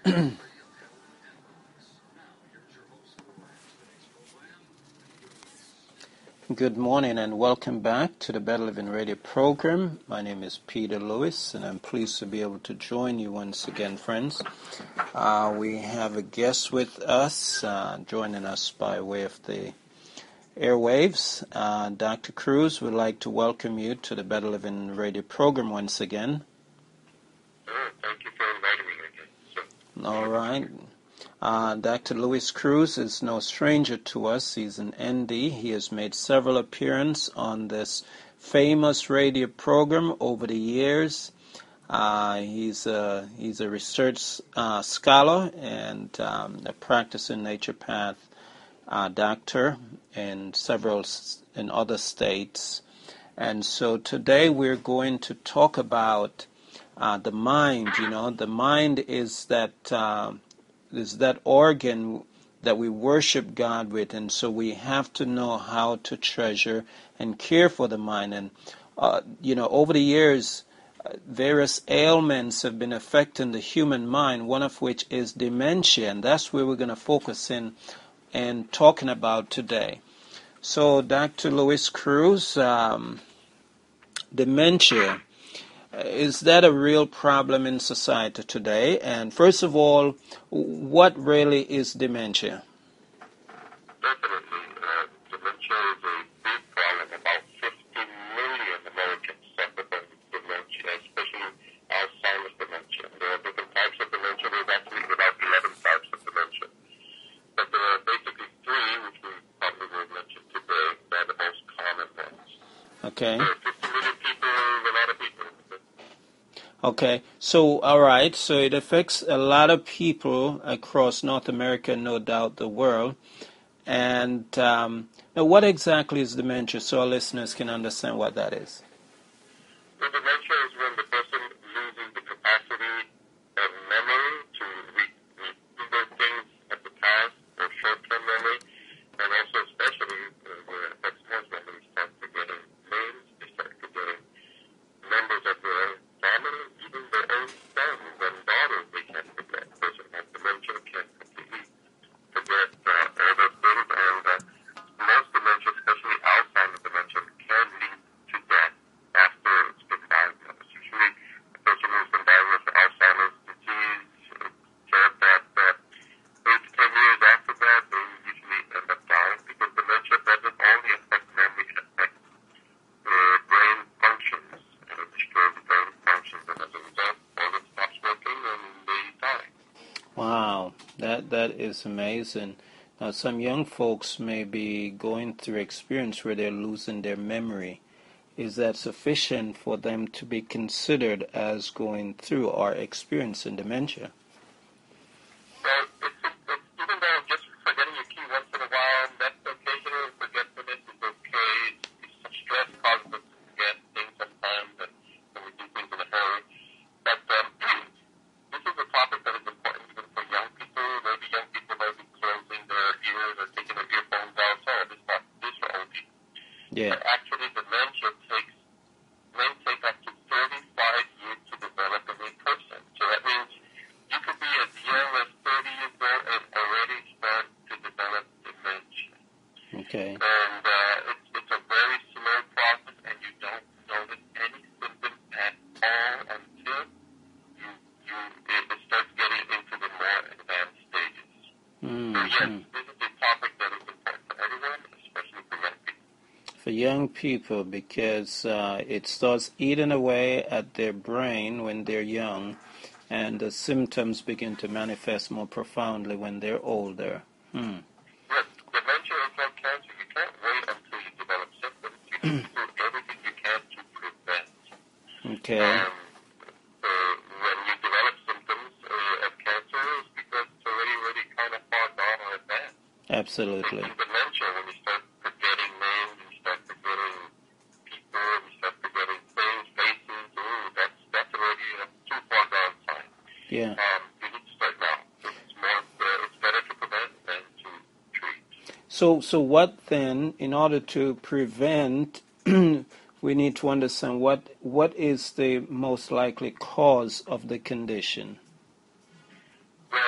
Good morning and welcome back to the Better Living Radio program. My name is Peter Lewis and I'm pleased to be able to join you once again, friends. We have a guest with us, joining us by way of the airwaves. Dr. Cruz would like to welcome you to the Better Living Radio program once again. Thank you for inviting me again. All right. Dr. Luis Cruz is no stranger to us. He's an ND. He has made several appearances on this famous radio program over the years. He's a research scholar and a practicing naturopath doctor in other states. And so today we're going to talk about the mind. You know, the mind is that organ that we worship God with, and so we have to know how to treasure and care for the mind. And over the years, various ailments have been affecting the human mind, one of which is dementia, and that's where we're going to focus in and talking about today. So, Dr. Luis Cruz, dementia. Is that a real problem in society today? And first of all, what really is dementia? Definitely. Dementia is a big problem. About 50 million Americans suffer from dementia, especially Alzheimer's dementia. There are different types of dementia. There's actually about 11 types of dementia. But there are basically three, which we probably will mention today, that are the most common ones. Okay. There are 50 million people, a lot of people. Okay, so all right, so it affects a lot of people across North America, no doubt the world. And now what exactly is dementia, so our listeners can understand what that is? Well, dementia is when the person loses the capacity of memory to remember things at the past or short-term memory, and also especially where it affects most memory, start forgetting names, they start forgetting members of their own family, even their own sons and daughters they can't forget. A person who has dementia can't completely forget all those things, and most dementia, especially Alzheimer's dementia, can lead to death after it's been diagnosed. Usually, a person who's been diagnosed with Alzheimer's disease said that 8 to 10 years after that, they usually end up dying because dementia doesn't only affect memory, it affects brain functions, and it destroys the brain functions, and as a result, all it stops working and they die. Wow, that is amazing. Now, some young folks may be going through experience where they're losing their memory. Is that sufficient for them to be considered as going through or experiencing dementia? Well, even though just forgetting your key once in a while, that's occasional forgetfulness is okay. Stress causes us to forget things sometimes, and we do things in a hurry. But this is a topic that is important even for young people. Maybe young people might be closing their ears or taking their earphones out. So this is for old people. Yeah. But actually, dementia may take up to 35 years to develop in a person. So that means you could be as young as 30 years old and already start to develop dementia. Okay. And it's a very slow process, and you don't notice any symptoms at all until it starts getting into the more advanced stages. So yes, this is a topic that is important for everyone, especially for young people. For young people, because it starts eating away at their brain when they're young, and the symptoms begin to manifest more profoundly when they're older. Yes, dementia is like cancer. You can't wait until you develop symptoms. You need to do everything you can to prevent. Okay. So when you develop symptoms of cancer, it's because it's already kind of far gone or advanced. Absolutely. In dementia, when you start forgetting names, you start forgetting people, you start forgetting things, faces, that's already a too far gone sign. Yeah. You need to start now. It's better to prevent than to treat. So what then, in order to prevent, we need to understand what is the most likely cause of the condition? Well,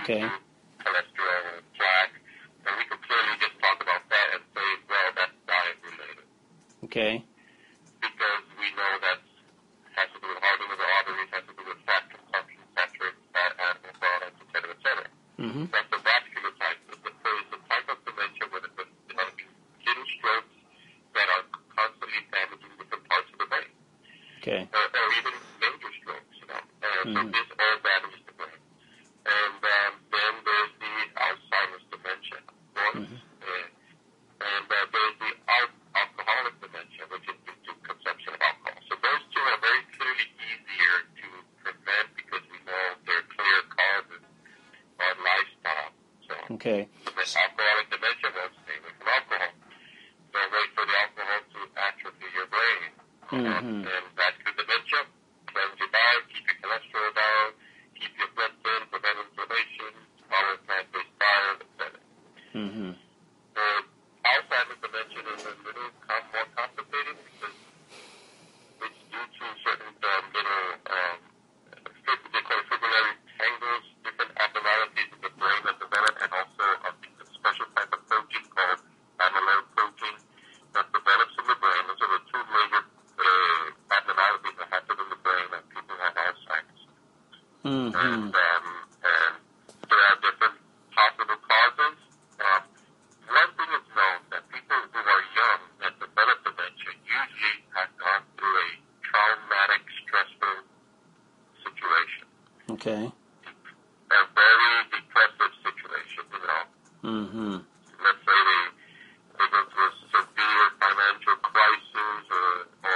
Okay. to cholesterol and plaque. And we could clearly just talk about that and say, well, that's diet related. Okay. Because we know that has to do with hardening of the arteries, has to do with fat consumption, saturated fat, animal products, et cetera, et cetera. Mm-hmm. That's the vascular type. It's the type of dementia where it's developing little strokes that are constantly damaging different parts of the brain. Okay. Or even major strokes, you know. So Mm-hmm. this all damages the brain. And then there's the Alzheimer's dementia, of course. Mm-hmm. And there's the alcoholic dementia, which is due to consumption of alcohol. So those two are very clearly easier to prevent because we know they're clear causes on lifestyle. So Okay. the alcoholic dementia won't stay away from alcohol. Don't wait for the alcohol to atrophy your brain. Mm-hmm. And vascular dementia, cleanse your diet, keep your cholesterol down, keep your blood thin, prevent inflammation, follow plant-based diet, etc. Mm-hmm. Alzheimer's dementia is a little more complicated because it's due to certain little, they call it fibrillary tangles, different abnormalities in the brain that develop, and also a special type of protein called amyloid protein that develops in the brain. Those are the two major abnormalities that happen in the brain when people have Alzheimer's. Mm-hmm. And there are different possible causes. One thing is known that people who are young that develop dementia usually have gone through a traumatic, stressful situation. Okay. A very depressive situation, you know. Mm-hmm. Let's say they go through a severe financial crisis or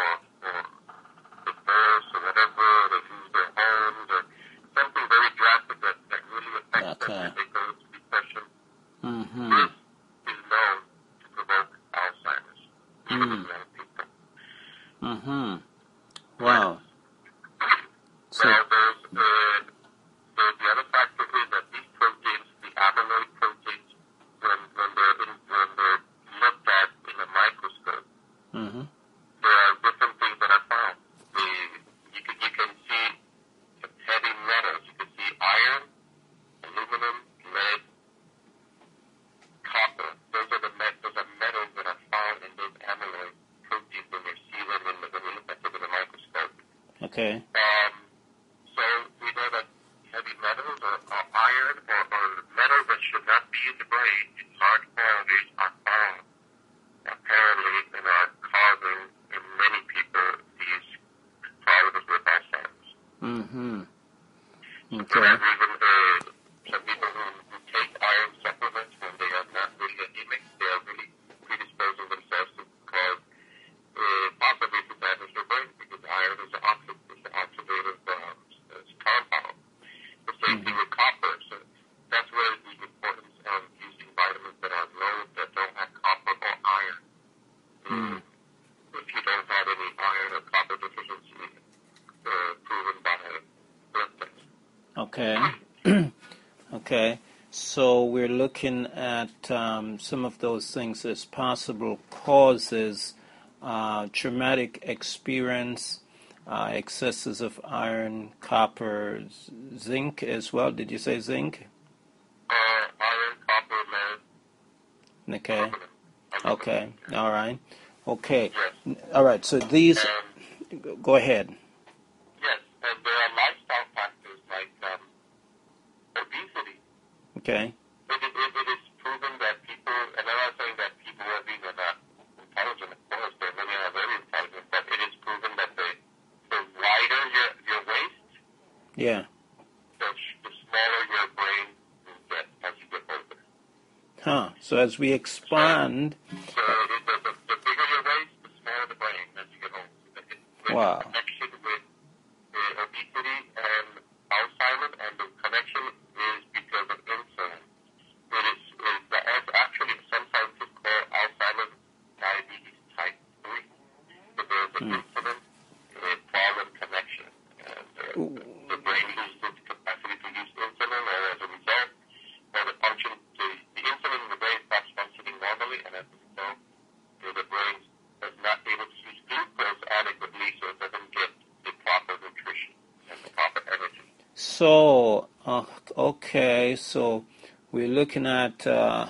divorce or whatever, or they lose their homes or something very drastic that really affects them and they go into depression. Mm-hmm. This is known to provoke Alzheimer's, even in young people. Mm-hmm. Wow. So, Now, there's the other factor is that these proteins, the amyloid proteins, when they're looked at in a microscope, mm-hmm. there are different things that are found. You can see heavy metals. You can see iron, aluminum, lead, copper. Those are metals that are found in those amyloid proteins when you see them when you look at them in a microscope. Okay. So we know that heavy metals or iron or metals that should not be in the brain in large quantities are found apparently and are causing in many people these problems with Alzheimer's. Mm-hmm. So Okay. there's even some people who take iron supplements when they are not really anemic, they are really predisposing themselves to cause possibly to damage their brain because iron is an oxidative compound. The same thing with copper. So that's where the importance of using vitamins that are low, that don't have copper or iron. If you don't have any iron or copper deficiency proven by blood tests. Okay. Okay. So we're looking at some of those things as possible causes: traumatic experience, excesses of iron, copper, zinc as well. Did you say zinc? Iron, copper, lead. Okay. Aluminum. Okay. All right. Okay. Yes. All right. So these. Go ahead. Yes, and there are lifestyle factors like obesity. Okay. It is proven that people, and I'm not saying that people who are obese are not intelligent, of course, there are many who are very intelligent, but it is proven that the wider your waist, Yeah. the smaller your brain will get as you get older. Huh. So as we expand. So the bigger your waist, the smaller the brain as you get older. There's Wow. a connection with obesity and Alzheimer's, and the connection is because of insulin. It's actually some scientists call Alzheimer's diabetes type 3. So there's an insulin problem connection. And the brain loses its capacity to use insulin, or as a result, or the function, the insulin in the brain stops functioning normally, and as a result, the brain is not able to use glucose adequately, so it doesn't get the proper nutrition and the proper energy. So, Okay, so we're looking at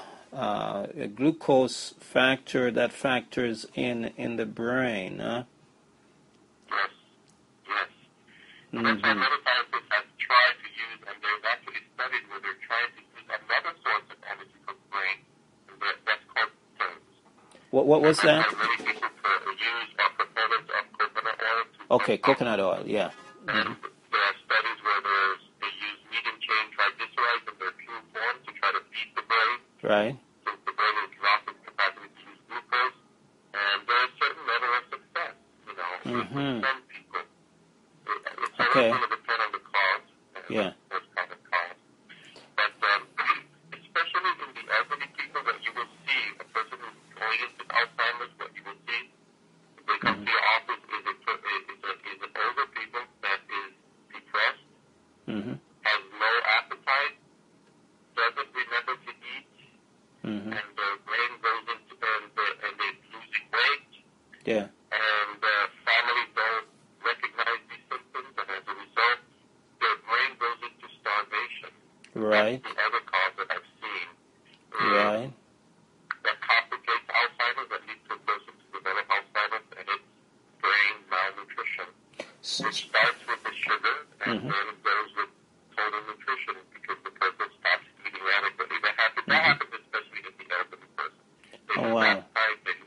a glucose factor that factors in the brain, huh? Yes, yes. And that's why Mm-hmm. many scientists have tried to use, and there's actually studies where they're trying to use another source of energy for the brain, and that's called ketones. What was And that's that? why many people use proponents of coconut oil to help Okay, out. coconut oil, yeah. And Mm-hmm. there are studies where they use medium-chain triglycerides in their pure form to try to feed the brain, Right. since the brain has lost its capacity to use glucose. And there's a certain level of success, with Mm-hmm. some people. It's always Okay. going to depend on the cause, Yeah. those kind of cause. But especially in the elderly people, that you will see a person who's going into Alzheimer's, what you will see, if they come to your office, is an older people that is depressed, Mm-hmm. has low appetite, doesn't remember to eat, Mm-hmm. and their brain goes into, and they're losing weight, Yeah. and families don't recognize these symptoms, and as a result, their brain goes into starvation. Right. That's the other cause that I've seen Right. that complicates Alzheimer's, that leads to a person to develop Alzheimer's, and it's brain malnutrition, which starts with the sugar, and Mm-hmm. then it goes with total nutrition, because the person stops eating adequately. That happens especially in the elderly person. They Oh, lose wow. appetite, they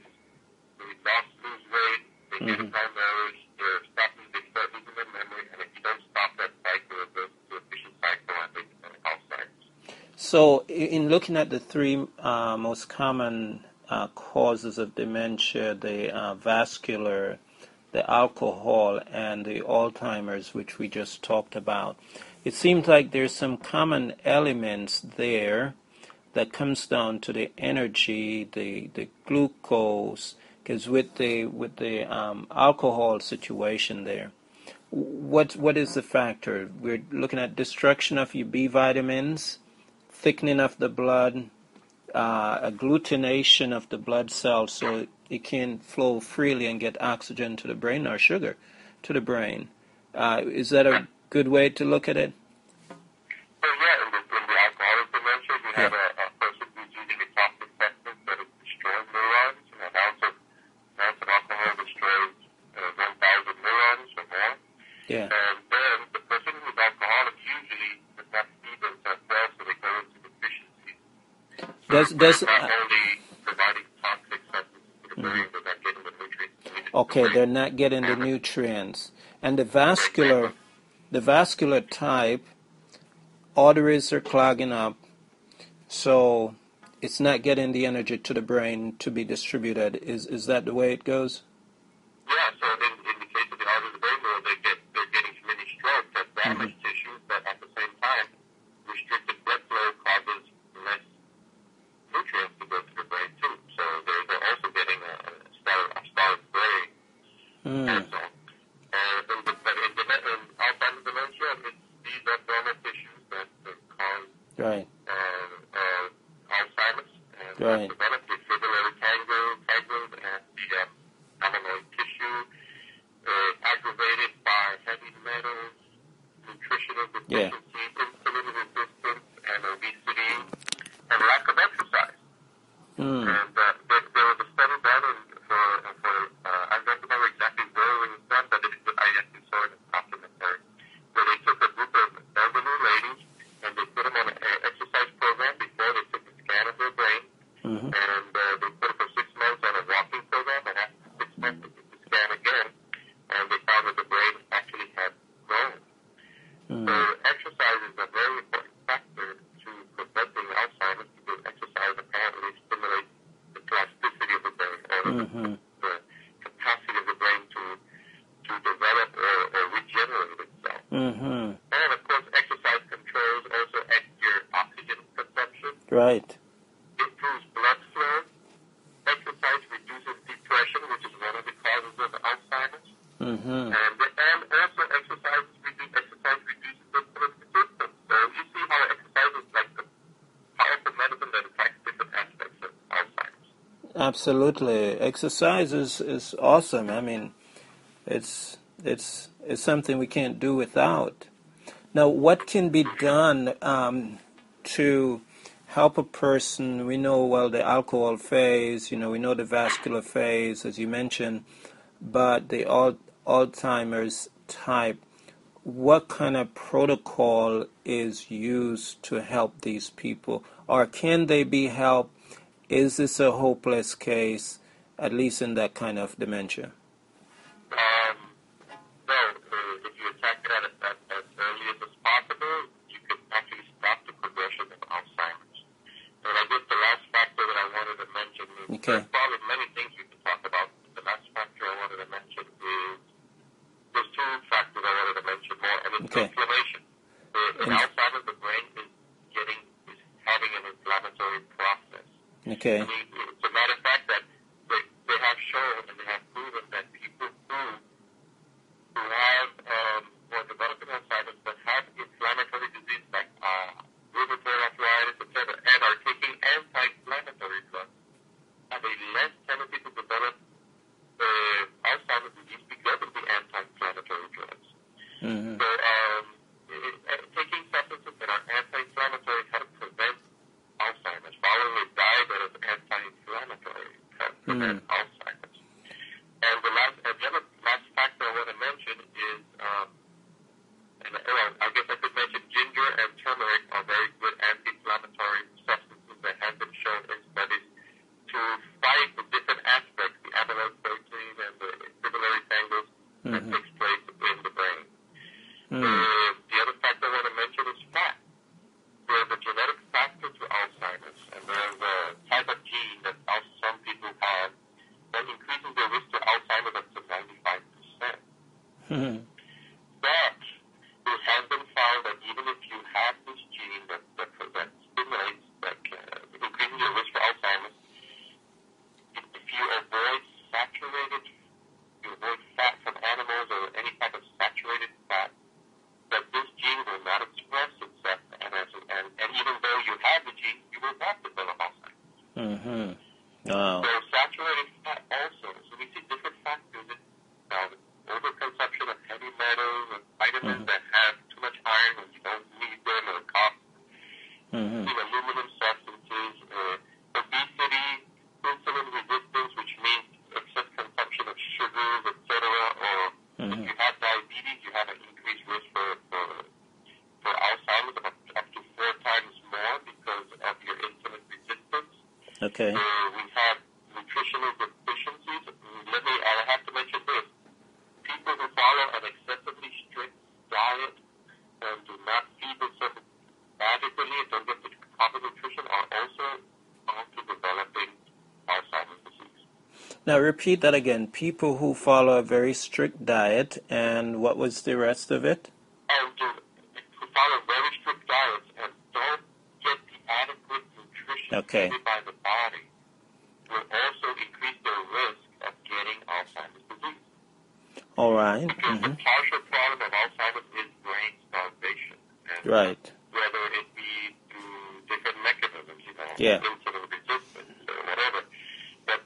lose weight, they get Mm-hmm. malnourished, they start losing their memory, and if you don't stop that cycle, it goes into a vicious cycle, and they develop Alzheimer's. So, in looking at the three most common causes of dementia, the vascular, the alcohol, and the Alzheimer's, which we just talked about, it seems like there's some common elements there that comes down to the energy, the glucose, because with the alcohol situation there, what is the factor? We're looking at destruction of your B vitamins, thickening of the blood, agglutination of the blood cells so it can flow freely and get oxygen to the brain, or sugar to the brain. Is that a good way to look at it? So yeah, in the alcoholic dementia, you have a person who's using a toxic substance that is destroying neurons, and an ounce of alcohol destroys 1,000 neurons or more. Yeah. And then the person who's alcoholic usually does not feed themselves well, so they go into deficiency. Does not only providing toxic substances to the brain, but not getting the nutrients needed. Okay, they're not getting the nutrients. And the vascular type, arteries are clogging up, so it's not getting the energy to the brain to be distributed. Is that the way it goes? Yeah, so in the case of the arteries of the brain, they're getting many strokes that damage tissues, but at the same time, restricted blood flow causes less nutrients to go to the brain too. So they're also getting a starved brain. Also. But in Alzheimer's dementia, these are dormant tissues that cause Right. Alzheimer's, and Right. develop the fibrillary tangles and the amyloid tissue, aggravated by heavy metals, nutritional deficiencies, insulin resistance, and obesity, and lack of exercise. And there was a study done I don't remember exactly where it was done, but I actually saw it in a documentary, where they took a group of elderly ladies and they put them on an exercise program before they took a scan of their brain, and they put them for 6 months on a walking program, and after 6 months they took the scan again, and they found that the brain actually had grown. So exercise is a very important factor to preventing Alzheimer's, because exercise apparently stimulates the plasticity of the brain, or the capacity of the brain to develop or regenerate itself. And of course, exercise controls also your oxygen consumption, Right. improves blood flow. Exercise reduces depression, which is one of the causes of Alzheimer's. And also exercise reduces the symptoms. So you see how exercise is like the powerful medicine that attacks different aspects of Alzheimer's. Absolutely. Exercise is awesome. I mean, it's something we can't do without. Now, what can be done to help a person? We know, well, the alcohol phase, we know the vascular phase, as you mentioned, but the Alzheimer's type. What kind of protocol is used to help these people? Or can they be helped? Is this a hopeless case, at least in that kind of dementia? No, if you attack it as early as possible, you can actually stop the progression of Alzheimer's. And I guess the last factor that I wanted to mention is, Okay. there's probably many things we can talk about. The last factor I wanted to mention is, there's two factors I wanted to mention more, and it's Okay. inflammation. In Alzheimer's, the brain is having an inflammatory process. Okay. I mean, it's a matter of fact that they have shown and they have proven that people who have or developing Alzheimer's but have inflammatory disease like rheumatoid arthritis, etc., and are taking anti-inflammatory drugs have a less tendency to develop Alzheimer's disease because of the anti-inflammatory drugs. Mm-hmm. So taking substances that are anti-inflammatory help prevent Alzheimer's. Following a diet that is anti-inflammatory help prevent Alzheimer's. And the other last factor I want to mention is, I guess I could mention ginger and turmeric are very good anti-inflammatory substances that have been shown in studies to fight the different aspects, the amyloid protein and the fibrillary tangles that takes place in the brain. The other factor I want to mention is fat. There's a genetic factor to Alzheimer's, and there's a type of gene that some people have that increases their risk to Alzheimer's up to 95%. But it has been found that even if you have this gene that stimulates, that increases your risk for Alzheimer's, if you avoid fat from animals or any type of saturated fat, that this gene will not express itself, and even though you have the gene, you will not develop Alzheimer's. Wow. So saturated fat also. So we see different factors in overconsumption of heavy metals and vitamins that have too much iron when you don't need them, or aluminum substances, obesity, insulin resistance, which means excess consumption of sugars, etc. Or if you have diabetes, you have an increased risk for Alzheimer's up to 4 times more because of your insulin resistance. Okay. We have nutritional deficiencies. I have to mention this. People who follow an excessively strict diet and do not feed themselves adequately and don't get the proper nutrition are also prone to developing Alzheimer's disease. Now repeat that again. People who follow a very strict diet, and what was the rest of it? And who follow very strict diets and don't get the adequate nutrition needed by the body will also increase their risk of getting Alzheimer's disease. All right. Because the partial problem of Alzheimer's is brain starvation. And right. Whether it be through different mechanisms, insulin resistance or whatever. But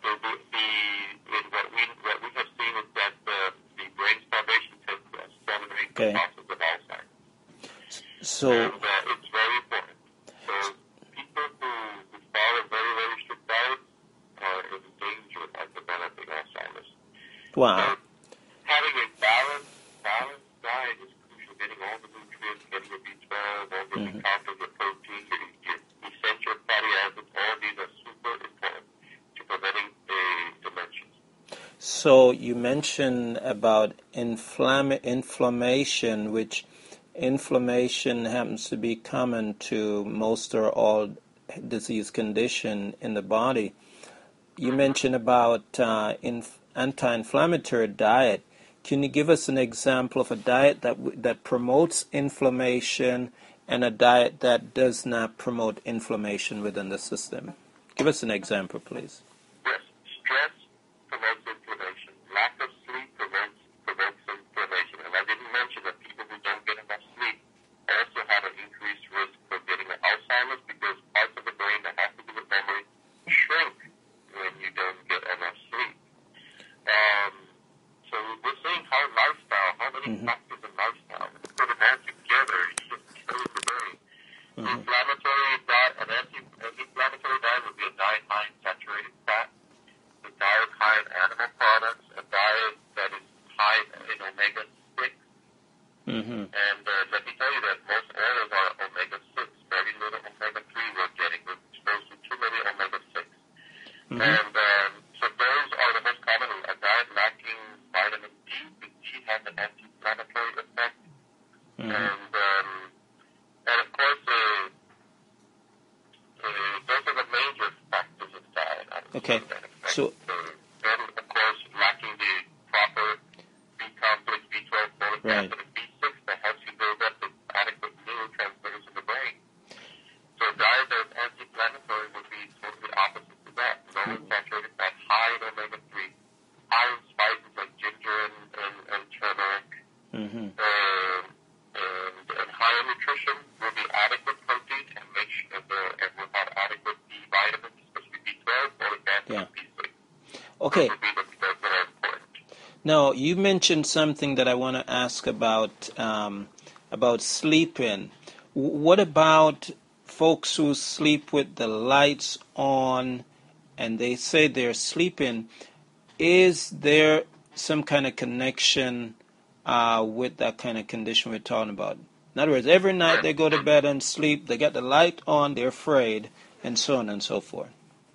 what we have seen is that the brain starvation tends to accelerate the process of Alzheimer's. So. And it's very important. So people who follow very, very strict diets are in danger of developing Alzheimer's. Wow. Having a balanced diet is crucial. Getting all the nutrients, getting your B12, all your B-complex, your protein, your essential fatty acids, all these are super important to preventing dementia. So you mentioned about inflammation, which inflammation happens to be common to most or all disease condition in the body. You mentioned about anti-inflammatory diet. Can you give us an example of a diet that promotes inflammation and a diet that does not promote inflammation within the system? Give us an example, please. Yes, stress promotes inflammation. Lack of sleep promotes inflammation. And I didn't mention that people who don't get enough sleep also have an increased risk for getting Alzheimer's because parts of the brain that have to do with memory shrink when you don't get enough sleep. So we're seeing how many factors in lifestyle, put them all together, Mm-hmm. And let me tell you that most oils are omega-6. Very little omega-3 we're getting. We're exposed to too many omega-6. Mm-hmm. And so those are the most common. A diet lacking vitamin D. The D has an anti-inflammatory effect. Mm-hmm. And of course, those are the major factors of diet. Okay. So, then, of course, lacking the proper B complex, B12, folic right. acid, and B6 that helps you build up the adequate neurotransmitters in the brain. So a diet that is anti-inflammatory would be totally opposite to that. Low in saturated fat, high in omega-3, high in spices like ginger and turmeric, Mm-hmm. and high in nutrition will be adequate protein and and will have adequate B vitamins, especially B12, folic acid, Yeah. and B6. Okay. Those would be the that are important. Now, you mentioned something that I want to ask about sleeping. What about folks who sleep with the lights on and they say they're sleeping? Is there some kind of connection with that kind of condition we're talking about? In other words, every night they go to bed and sleep, they got the light on, they're afraid, and so on and so forth.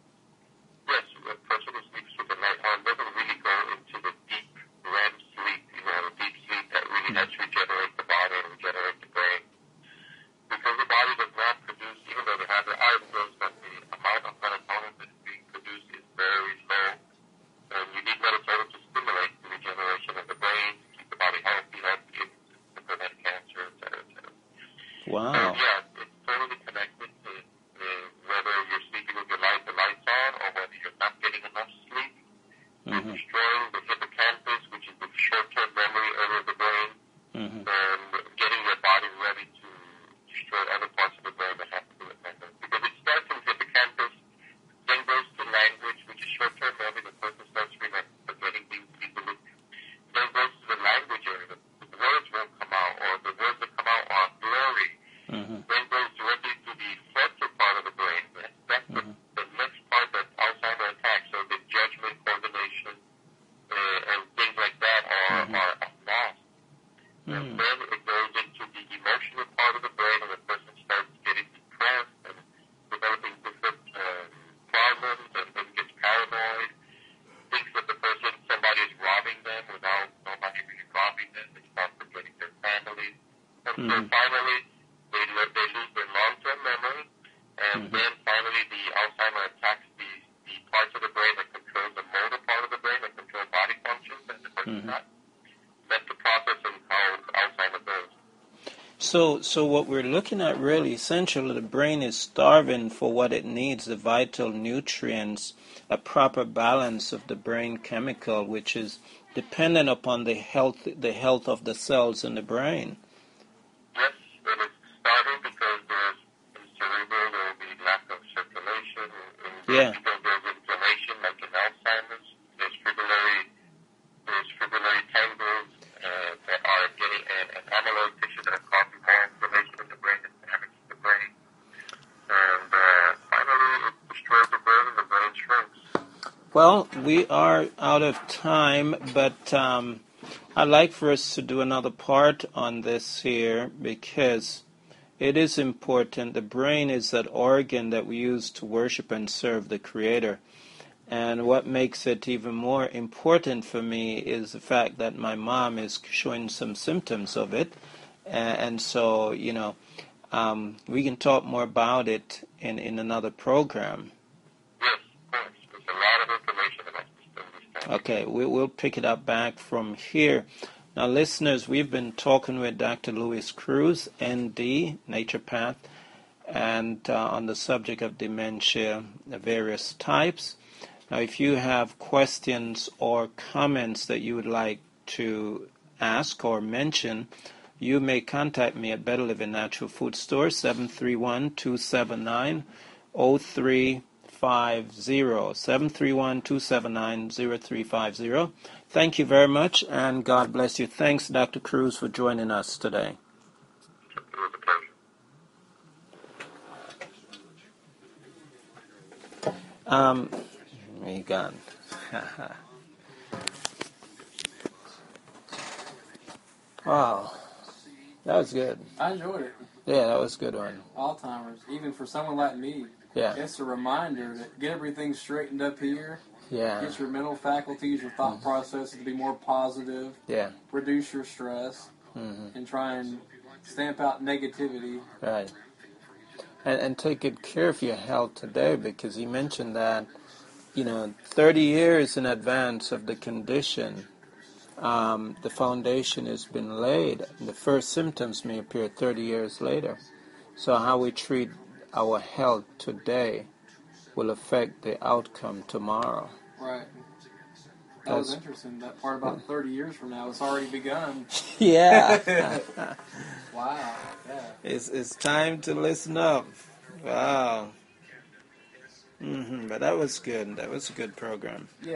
Yes, a person who sleeps with the light on doesn't really go into the deep REM sleep, the deep sleep that really helps regenerate the body and regenerate the brain. Because the body does not produce, even though they have their eyes closed, but the amount of melatonin that's being produced is very low. And you need melatonin to stimulate the regeneration of the brain, to keep the body healthy, to prevent cancer, et cetera, et cetera. Wow. So, yeah, it's totally connected to whether you're sleeping with the lights on, or whether you're not getting enough sleep. You're Mm-hmm. destroying the hippocampus, which is the short-term memory area of the brain, Mm-hmm. and getting your body ready to destroy other parts of the brain that have to do with memory. Because it starts in the hippocampus, then goes to language, which is short-term memory. The person starts forgetting things easily. Then goes to the language area. The words won't come out, or the words that come out are blurry. Mm-hmm. Then goes directly to the frontal part of the brain. That's the next part that Alzheimer's attacks. So the judgment, coordination, and things like that are lost. And then it goes into the emotional part of the brain, and the person starts getting depressed and developing different problems, and then gets paranoid, thinks that somebody is robbing them without nobody really robbing them. They start forgetting their families. And so finally, they lose their long-term memory, and then finally the Alzheimer attacks the parts of the brain that control the motor part of the brain, that control body functions, and the person not. That's the process of how Alzheimer goes. So what we're looking at really, essentially, the brain is starving for what it needs, the vital nutrients, a proper balance of the brain chemical, which is dependent upon the health of the cells in the brain. Yes, and it's starving because in cerebral there will be lack of circulation, Yeah. because there's inflammation, like in Alzheimer's. There's fibrillary tangles that are getting an amyloid tissue that are causing more inflammation in the brain and damaging the brain. And finally, it destroys the brain and the brain shrinks. Well, we are out of time, but I'd like for us to do another part on this here because it is important. The brain is that organ that we use to worship and serve the Creator. And what makes it even more important for me is the fact that my mom is showing some symptoms of it. And so, we can talk more about it in another program. Yes, of course. There's a lot of information about this. Okay, we'll pick it up back from here. Now, listeners, we've been talking with Dr. Luis Cruz, ND, naturopath, and on the subject of dementia, the various types. Now, if you have questions or comments that you would like to ask or mention, you may contact me at Better Living Natural Food Store, 731-279-0350, 731-279-0350. Thank you very much, and God bless you. Thanks, Dr. Cruz, for joining us today. It was a pleasure. You gone. Wow. That was good. I enjoyed it. Yeah, that was a good one. Alzheimer's, even for someone like me, Yeah. it's a reminder to get everything straightened up here. Yeah. Get your mental faculties, your thought processes to be more positive. Yeah. Reduce your stress, and try and stamp out negativity. Right. And take good care of your health today, because he mentioned that, 30 years in advance of the condition, the foundation has been laid. The first symptoms may appear 30 years later. So how we treat our health today will affect the outcome tomorrow. Right. That was interesting. That part about 30 years from now, it's already begun. Yeah. Wow. Yeah. It's time to listen up. Wow. But that was good. That was a good program. Yeah.